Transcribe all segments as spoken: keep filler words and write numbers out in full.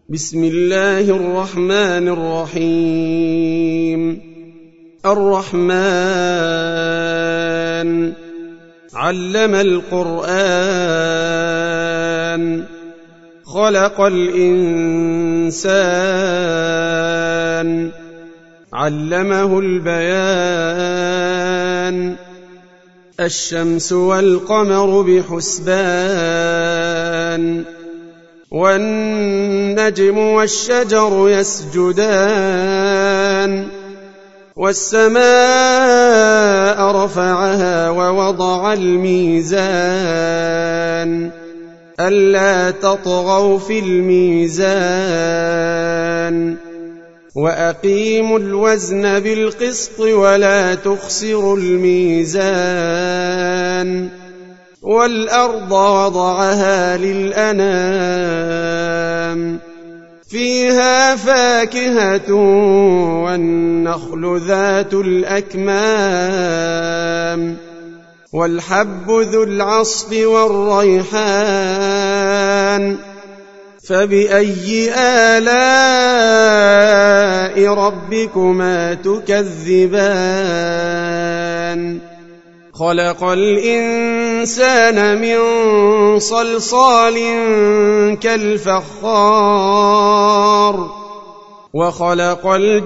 بسم الله الرحمن الرحيم الرحمن علم القرآن خلق الإنسان علمه البيان الشمس والقمر بحسبان والنجم والشجر يسجدان والسماء رفعها ووضع الميزان ألا تطغوا في الميزان وأقيموا الوزن بالقسط ولا تخسروا الميزان والأرض وضعها للأنام فيها فاكهة والنخل ذات الأكمام والحب ذو العصف والريحان فبأي آلاء ربكما تكذبان خلق الإنسان من صلصال كالفخار وخلق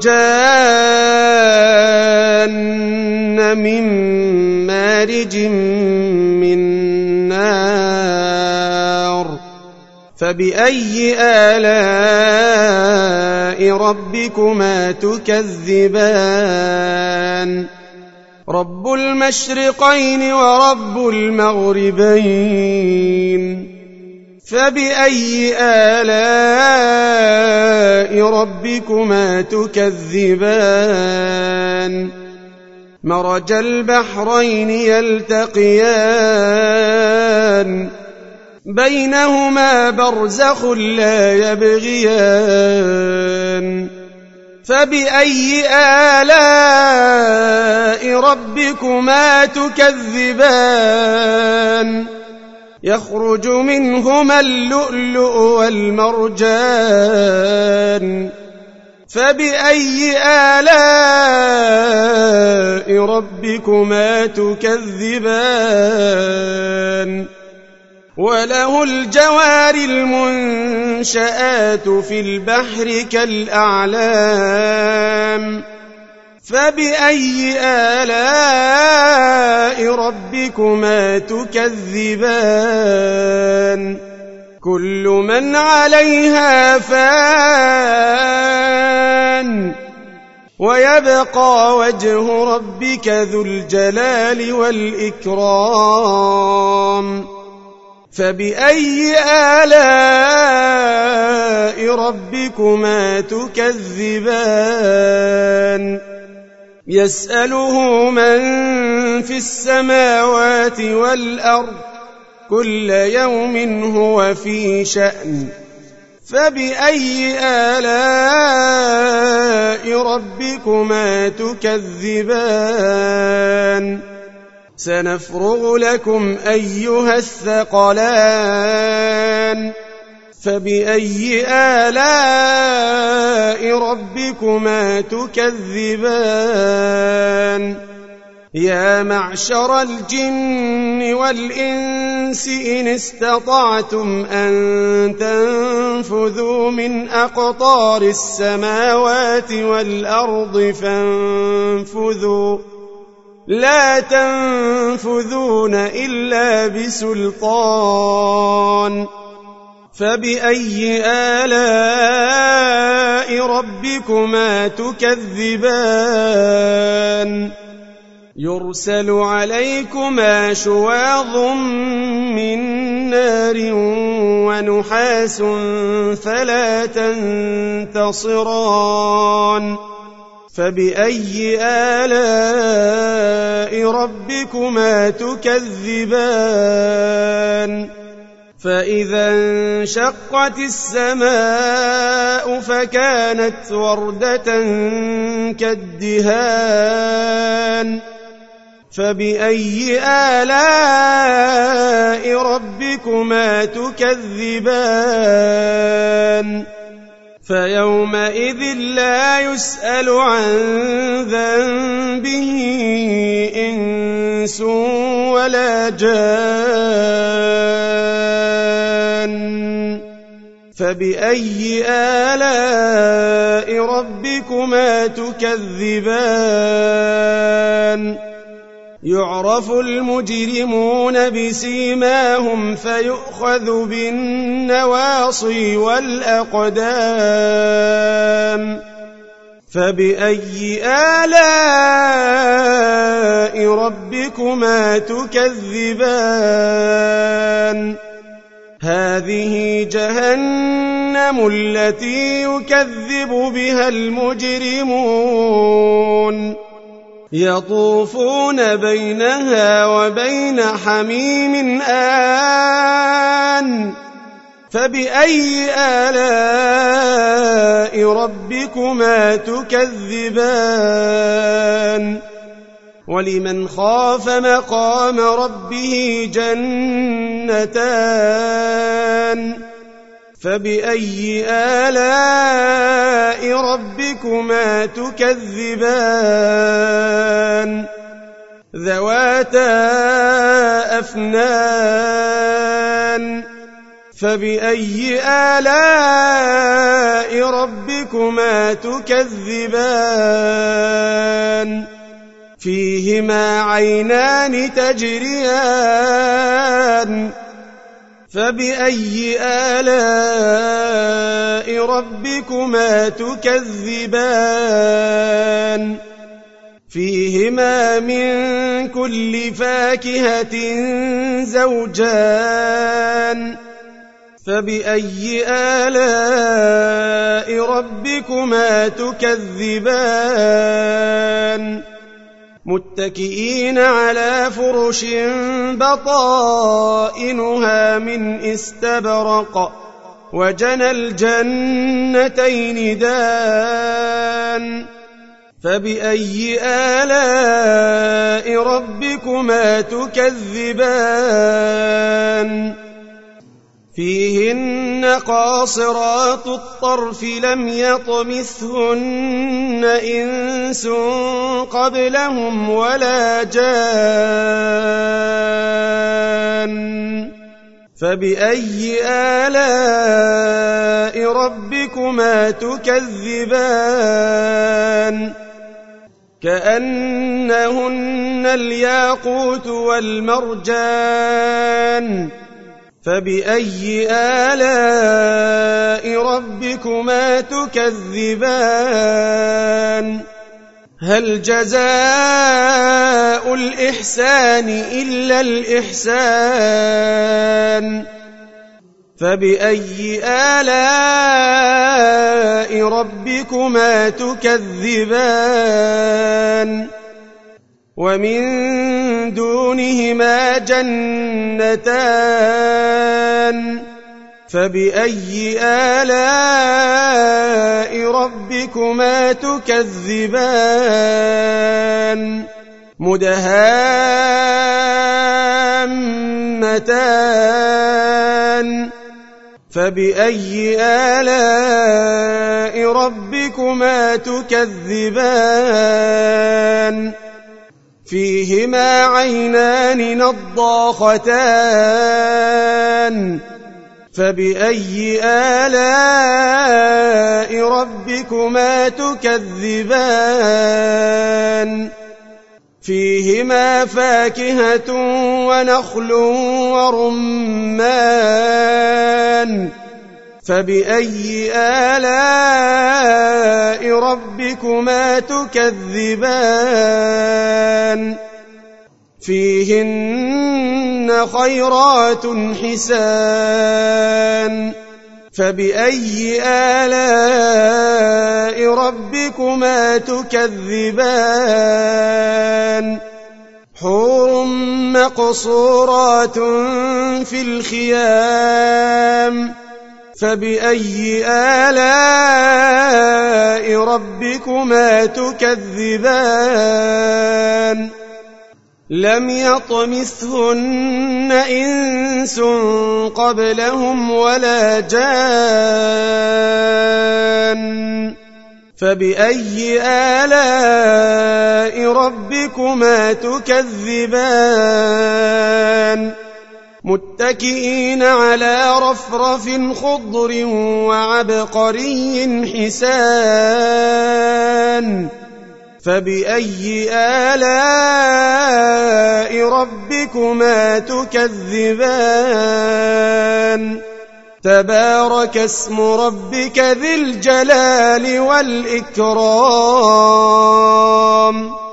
الجان من مارج من نار فبأي آلاء ربكما تكذبان رب المشرقين ورب المغربين فبأي آلاء ربكما تكذبان مرج البحرين يلتقيان بينهما برزخ لا يبغيان فبأي آلاء ربكما تكذبان يخرج منهما اللؤلؤ والمرجان فبأي آلاء ربكما تكذبان وله الجوار المنشآت في البحر كالأعلام فبأي آلاء ربكما تكذبان كل من عليها فان ويبقى وجه ربك ذو الجلال والإكرام فبأي آلاء ربكما تكذبان يسأله من في السماوات والأرض كل يوم هو في شأن فبأي آلاء ربكما تكذبان سنفرغ لكم أيها الثقلان فبأي آلاء ربكما تكذبان يا معشر الجن والإنس إن استطعتم أن تنفذوا من أقطار السماوات والأرض فانفذوا لا تنفذون إلا بسلطان فبأي آلاء ربكما تكذبان يرسل عليكما شواظ من نار ونحاس فلا تنتصران فبأي آلاء ربكما تكذبان فإذا انشقت السماء فكانت وردة كالدهان فبأي آلاء ربكما تكذبان فيومئذ لا يسأل عن ذنبه إنس ولا جان فبأي آلاء ربكما تكذبان يعرف المجرمون بسيماهم فيؤخذ بالنواصي والأقدام فبأي آلاء ربكما تكذبان هذه جهنم التي يكذب بها المجرمون يطوفون بينها وبين حميم آن فبأي آلاء ربكما تكذبان ولمن خاف مقام ربه جنتان فبأي آلاء ربكما تكذبان ذواتا أفنان فبأي آلاء ربكما تكذبان فيهما عينان تجريان فبأي آلاء ربكما تكذبان فيهما من كل فاكهة زوجان فبأي آلاء ربكما تكذبان متكئين على فرش بطائنها من استبرق وجنى الجنتين دان فبأي آلاء ربكما تكذبان فيهن قاصرات الطرف لم يطمثهن إنس قبلهم ولا جان فبأي آلاء ربكما تكذبان كأنهن الياقوت والمرجان فبأي آلاء ربكما تكذبان هل جزاء الإحسان إلا الإحسان فبأي آلاء ربكما تكذبان ومن دونهما جنتان فبأي آلاء ربكما تكذبان مدهامتان فبأي آلاء ربكما تكذبان فيهما عينان نضاختان فبأي آلاء ربكما تكذبان فيهما فاكهة ونخل ورمان فبأي آلاء ربكما تكذبان فيهن خيرات حسان فبأي آلاء ربكما تكذبان حور مقصورات في الخيام فبأي آلاء ربكما تكذبان لم يطمثهن إنس قبلهم ولا جان فبأي آلاء ربكما تكذبان متكئين على رفرف خضر وعبقري حسان فبأي آلاء ربكما تكذبان تبارك اسم ربك ذي الجلال والإكرام